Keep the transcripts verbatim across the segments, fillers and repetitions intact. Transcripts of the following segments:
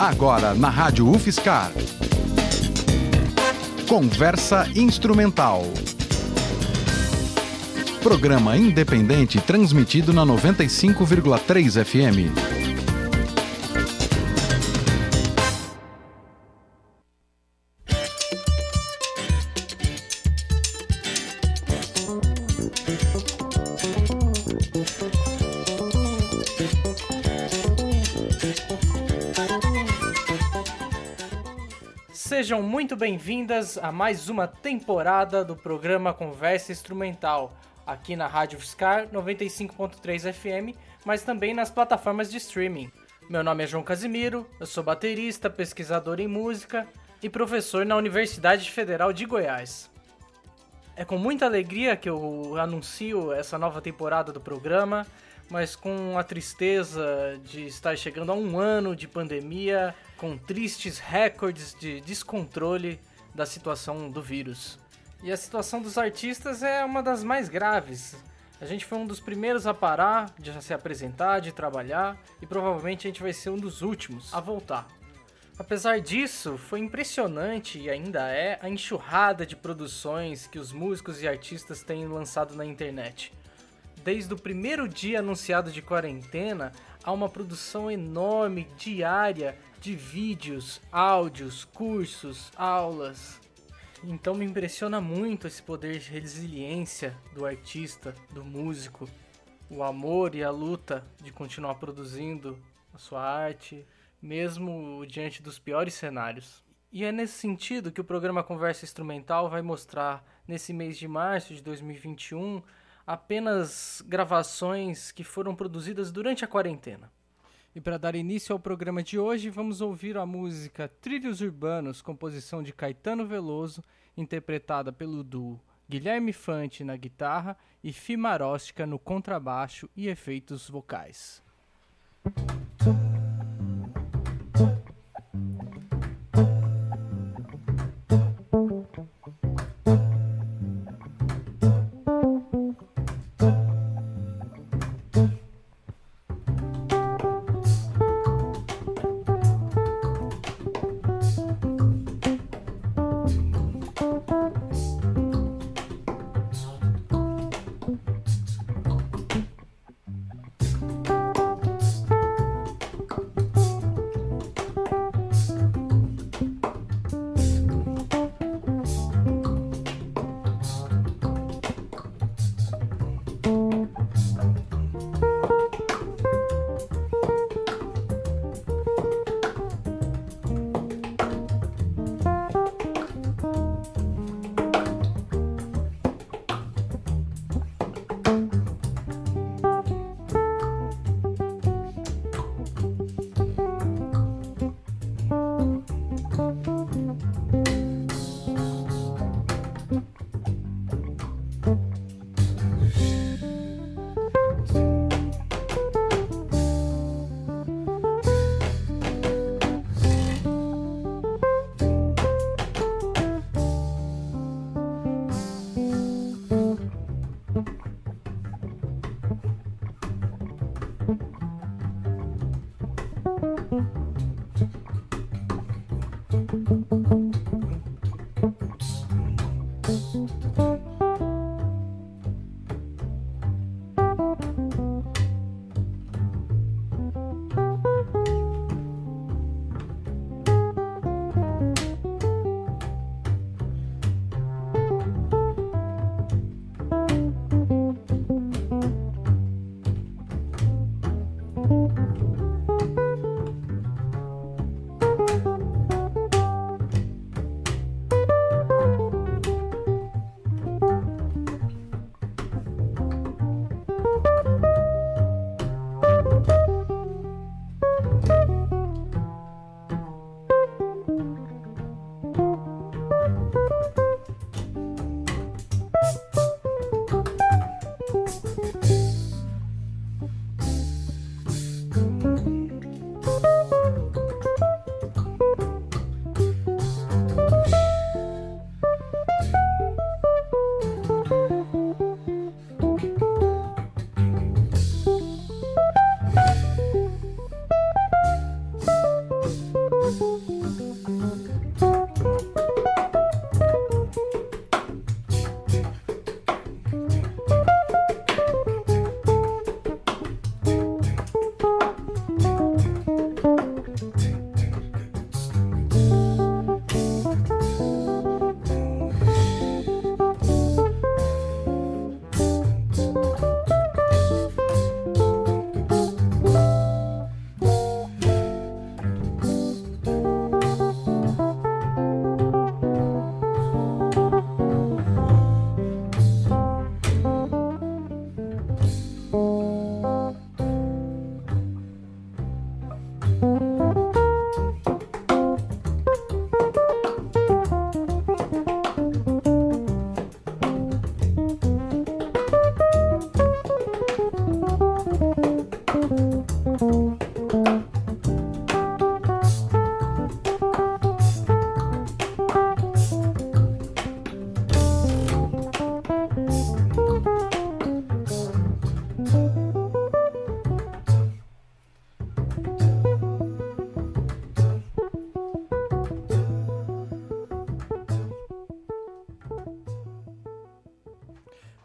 Agora na Rádio UFSCar. Conversa Instrumental. Programa independente transmitido na noventa e cinco vírgula três F M. Sejam muito bem-vindas a mais uma temporada do programa Conversa Instrumental, aqui na Rádio UFSCar noventa e cinco ponto três F M, mas também nas plataformas de streaming. Meu nome é João Casimiro, eu sou baterista, pesquisador em música e professor na Universidade Federal de Goiás. É com muita alegria que eu anuncio essa nova temporada do programa, mas com a tristeza de estar chegando a um ano de pandemia, com tristes recordes de descontrole da situação do vírus. E a situação dos artistas é uma das mais graves. A gente foi um dos primeiros a parar de se apresentar, de trabalhar, e provavelmente a gente vai ser um dos últimos a voltar. Apesar disso, foi impressionante e ainda é a enxurrada de produções que os músicos e artistas têm lançado na internet. Desde o primeiro dia anunciado de quarentena, há uma produção enorme, diária, de vídeos, áudios, cursos, aulas. Então me impressiona muito esse poder de resiliência do artista, do músico, o amor e a luta de continuar produzindo a sua arte, mesmo diante dos piores cenários. E é nesse sentido que o programa Conversa Instrumental vai mostrar, nesse mês de março de dois mil e vinte e um, apenas gravações que foram produzidas durante a quarentena. E para dar início ao programa de hoje, vamos ouvir a música Trilhos Urbanos, composição de Caetano Veloso, interpretada pelo duo Guilherme Fante na guitarra e Fi Maróstica no contrabaixo e efeitos vocais.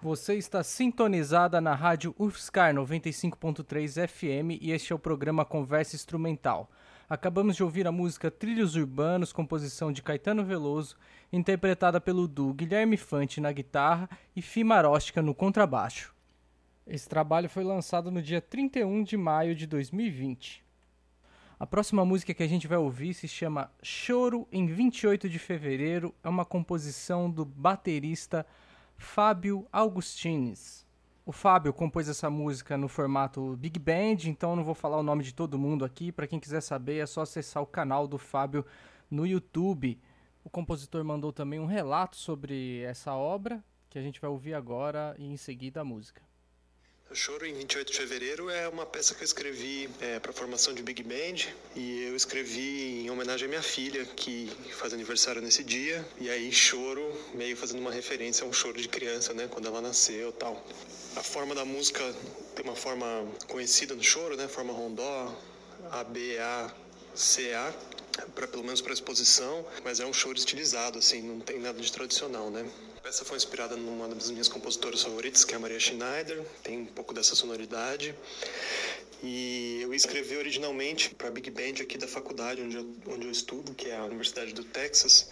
Você está sintonizada na rádio U F S C ar noventa e cinco ponto três F M e este é o programa Conversa Instrumental. Acabamos de ouvir a música Trilhos Urbanos, composição de Caetano Veloso, interpretada pelo duo Guilherme Fante na guitarra e Fi Maróstica no contrabaixo. Esse trabalho foi lançado no dia trinta e um de maio de dois mil e vinte. A próxima música que a gente vai ouvir se chama Choro em vinte e oito de fevereiro, é uma composição do baterista Fábio Augustines. O Fábio compôs essa música no formato Big Band, então eu não vou falar o nome de todo mundo aqui. Para quem quiser saber, é só acessar o canal do Fábio no YouTube. O compositor mandou também um relato sobre essa obra, que a gente vai ouvir agora e em seguida a música. O Choro em vinte e oito de fevereiro é uma peça que eu escrevi é, para a formação de Big Band, e eu escrevi em homenagem à minha filha, que faz aniversário nesse dia, e aí choro, meio fazendo uma referência a um choro de criança, né, quando ela nasceu e tal. A forma da música tem uma forma conhecida no choro, né, forma rondó, A, B, A, C, A, pra, pelo menos para exposição, mas é um choro estilizado, assim, não tem nada de tradicional, né. A peça foi inspirada numa das minhas compositoras favoritas, que é a Maria Schneider, tem um pouco dessa sonoridade. E eu escrevi originalmente para a Big Band aqui da faculdade onde eu, onde eu estudo, que é a Universidade do Texas.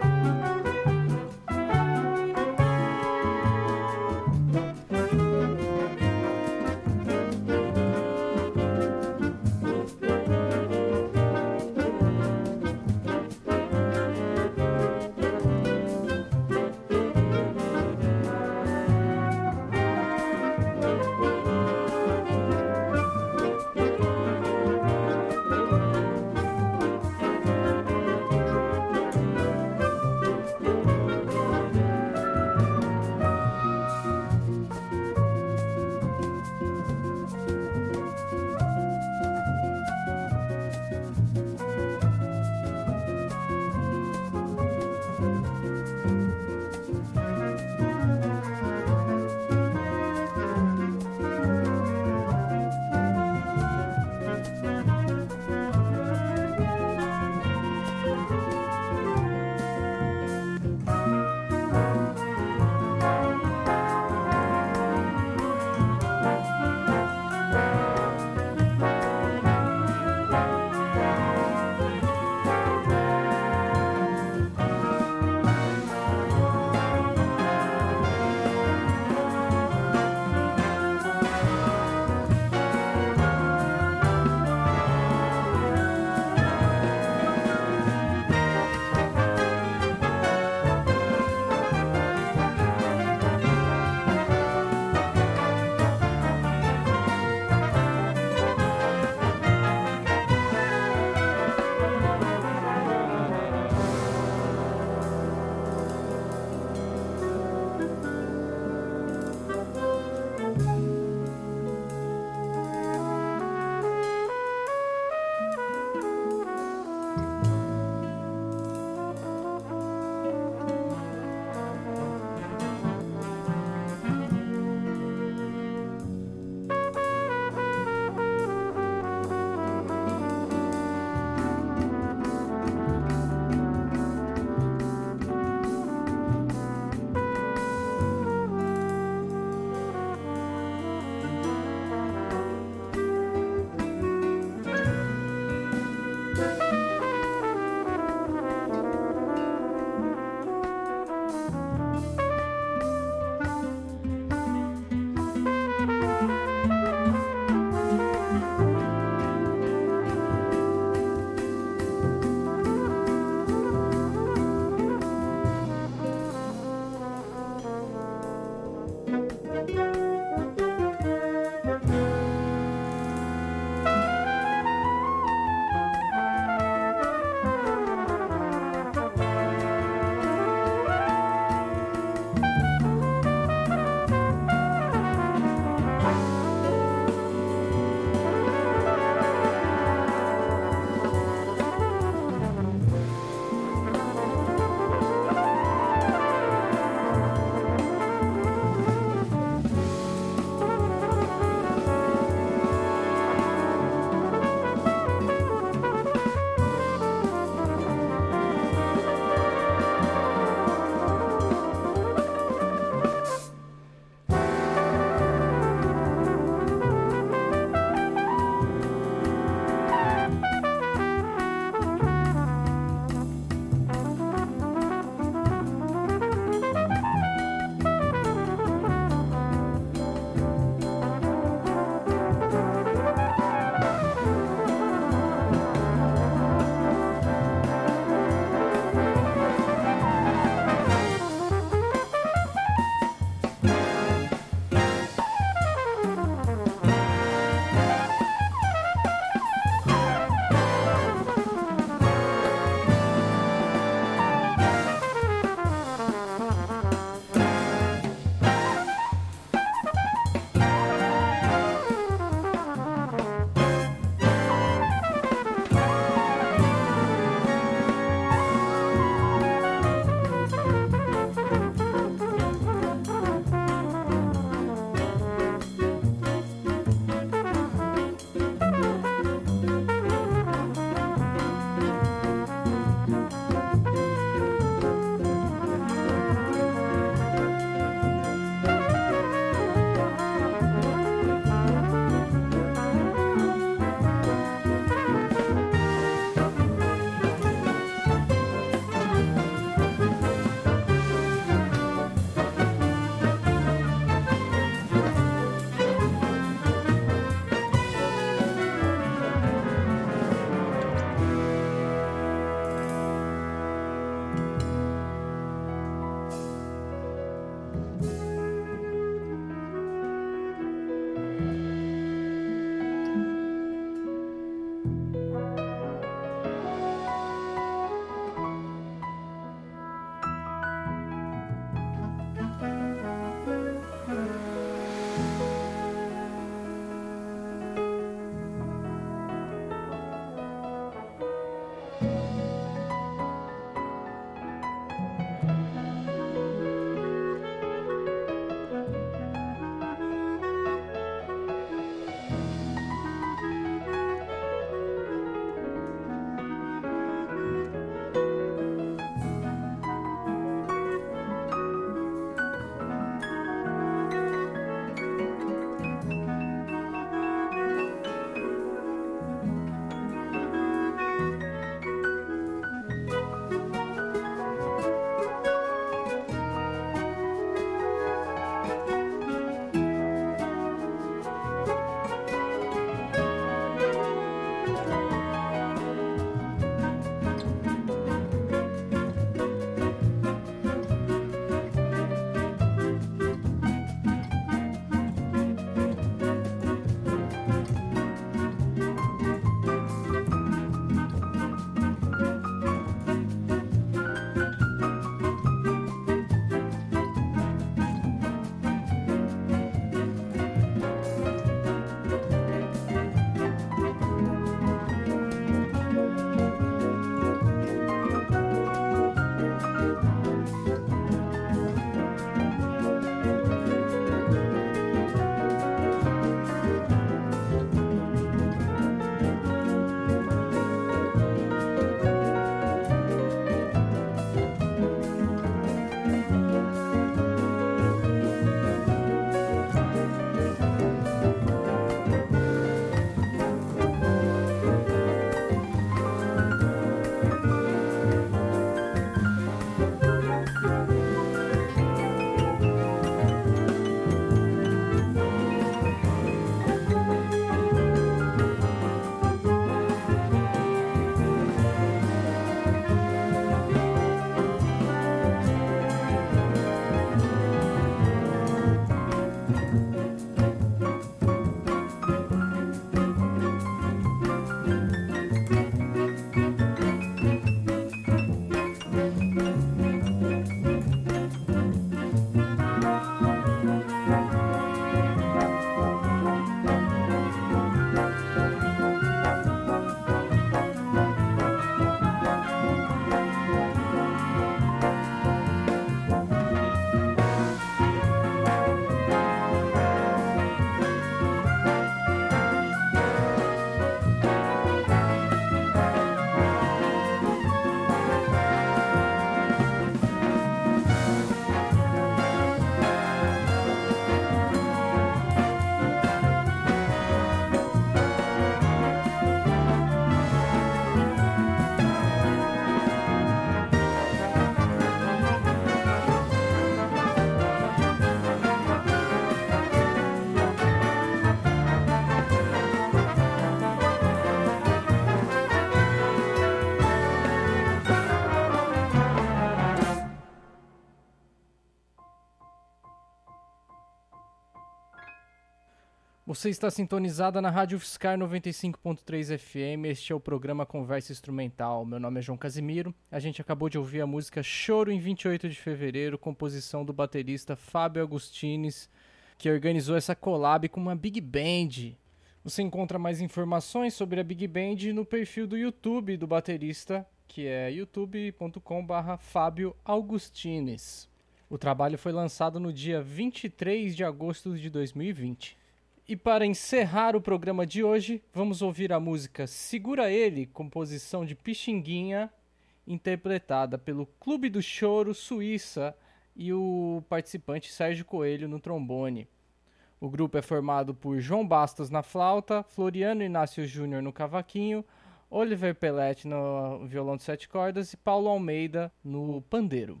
Você está sintonizada na Rádio UFSCar noventa e cinco ponto três F M, este é o programa Conversa Instrumental. Meu nome é João Casimiro, a gente acabou de ouvir a música Choro em vinte e oito de fevereiro, composição do baterista Fábio Agustines, que organizou essa collab com uma Big Band. Você encontra mais informações sobre a Big Band no perfil do YouTube do baterista, que é youtube ponto com barra Fábio Agustines. O trabalho foi lançado no dia vinte e três de agosto de dois mil e vinte. E para encerrar o programa de hoje, vamos ouvir a música Segura Ele, composição de Pixinguinha, interpretada pelo Clube do Choro Suíça e o participante Sérgio Coelho no trombone. O grupo é formado por João Bastos na flauta, Floriano Inácio Júnior no cavaquinho, Oliver Pellet no violão de sete cordas e Paulo Almeida no pandeiro.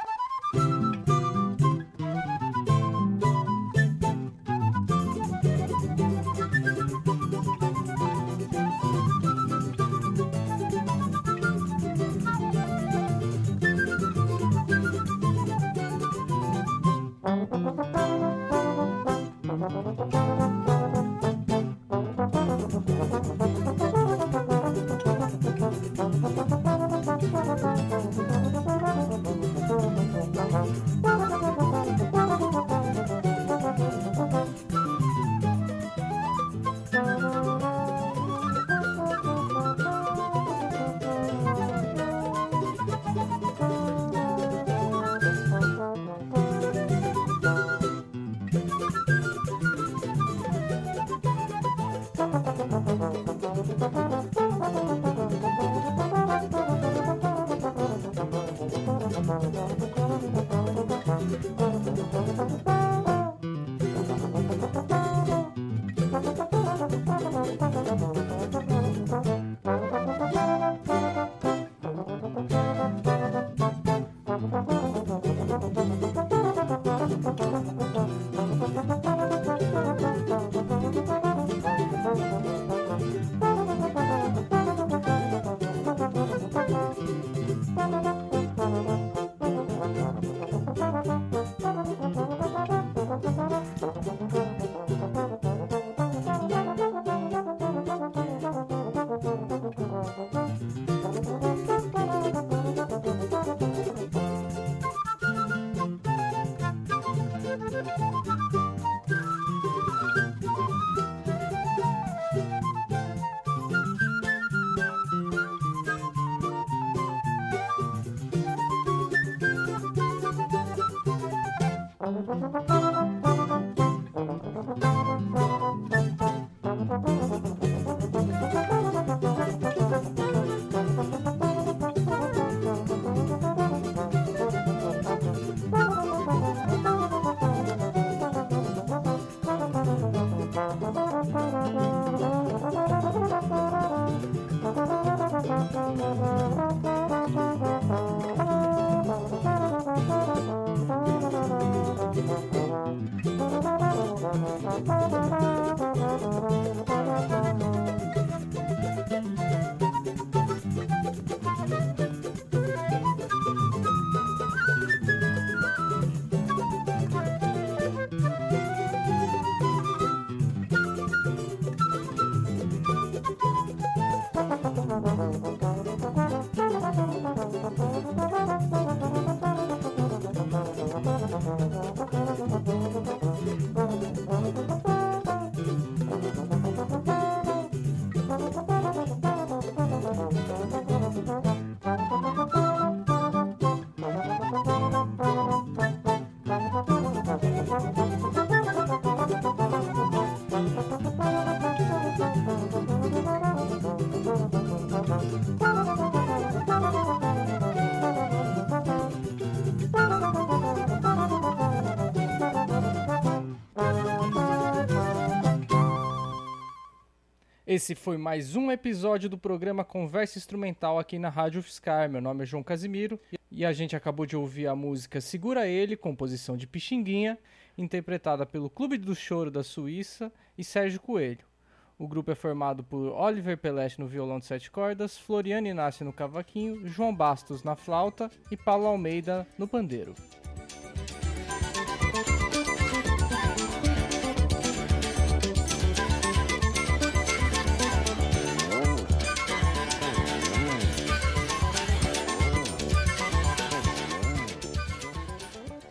Esse foi mais um episódio do programa Conversa Instrumental aqui na Rádio UFSCar. Meu nome é João Casimiro e a gente acabou de ouvir a música Segura Ele, composição de Pixinguinha, interpretada pelo Clube do Choro da Suíça e Sérgio Coelho. O grupo é formado por Oliver Pellet no violão de sete cordas, Floriano Inácio no cavaquinho, João Bastos na flauta e Paulo Almeida no pandeiro.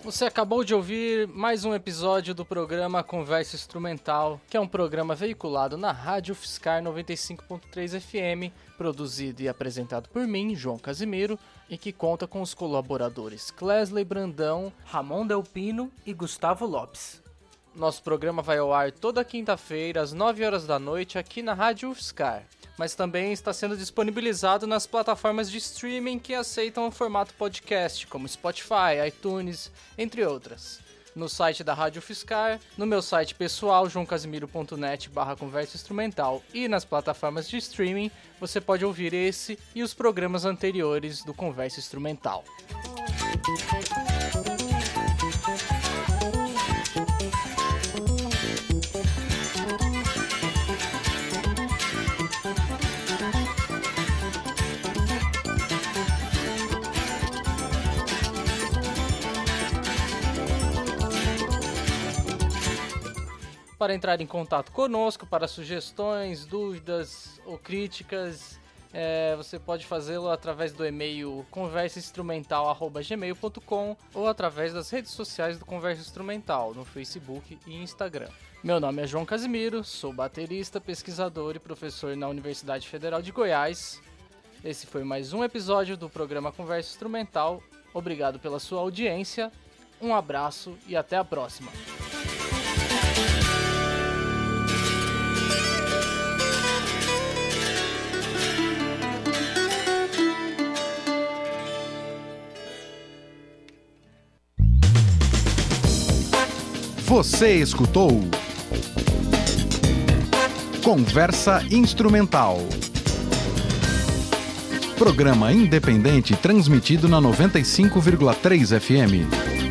Você acabou de ouvir mais um episódio do programa Conversa Instrumental, que é um programa veiculado na Rádio UFSCar noventa e cinco ponto três F M, produzido e apresentado por mim, João Casimiro, e que conta com os colaboradores Clesley Brandão, Ramon Delpino e Gustavo Lopes. Nosso programa vai ao ar toda quinta-feira, às nove horas da noite, aqui na Rádio UFSCar, mas também está sendo disponibilizado nas plataformas de streaming que aceitam o formato podcast, como Spotify, iTunes, entre outras. No site da Rádio UFSCar, no meu site pessoal, joão casimiro ponto net barra conversa instrumental, e nas plataformas de streaming, você pode ouvir esse e os programas anteriores do Conversa Instrumental. Para entrar em contato conosco, para sugestões, dúvidas ou críticas, é, você pode fazê-lo através do e-mail conversa instrumental arroba gmail ponto com ou através das redes sociais do Conversa Instrumental, no Facebook e Instagram. Meu nome é João Casimiro, sou baterista, pesquisador e professor na Universidade Federal de Goiás. Esse foi mais um episódio do programa Conversa Instrumental. Obrigado pela sua audiência, um abraço e até a próxima. Você escutou Conversa Instrumental, programa independente transmitido na noventa e cinco vírgula três F M.